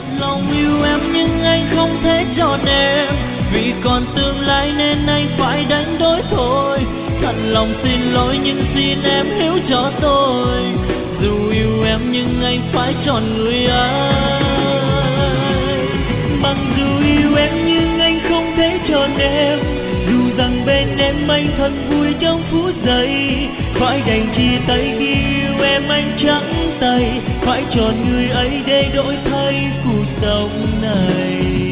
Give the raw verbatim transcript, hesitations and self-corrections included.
Lòng yêu em nhưng anh không thể chọn em, vì còn tương lai nên anh phải đánh đổi thôi. Thật lòng xin lỗi nhưng xin em hiểu cho tôi, dù yêu em nhưng anh phải chọn người ấy. Mặc dù yêu em nhưng anh không thể chọn em, dù rằng bên em anh thật vui trong phút giây. Phải đành chia tay khi yêu em anh trắng tay, phải chọn người ấy để đổi thay cuộc sống này.